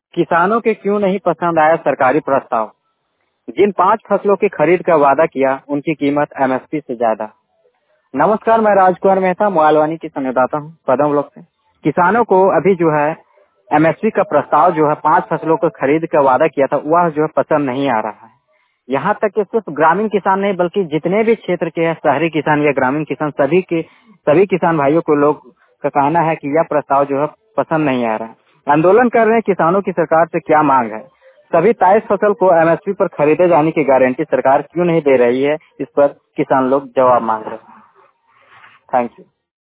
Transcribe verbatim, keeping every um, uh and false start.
किसानों के क्यों नहीं पसंद आया सरकारी प्रस्ताव। जिन पांच फसलों की खरीद का वादा किया उनकी कीमत एमएसपी से ज्यादा। नमस्कार, मैं राजकुमार मेहता मोबाइलवाणी की संवाददाता हूँ पदम ब्लॉक से। किसानों को अभी जो है एमएसपी का प्रस्ताव जो है पांच फसलों को खरीद का वादा किया था वह जो है पसंद नहीं आ रहा है। यहाँ तक कि सिर्फ ग्रामीण किसान नहीं बल्कि जितने भी क्षेत्र के हैं शहरी किसान या ग्रामीण किसान सभी के सभी किसान भाइयों को लोग का कहना है कि यह प्रस्ताव जो है पसंद नहीं आ रहा है। आंदोलन कर रहे हैं किसानों की सरकार से क्या मांग है। सभी तेईस फसल को एमएसपी पर खरीदे जाने की गारंटी सरकार क्यों नहीं दे रही है, इस पर किसान लोग जवाब मांग रहे हैं। Thank you.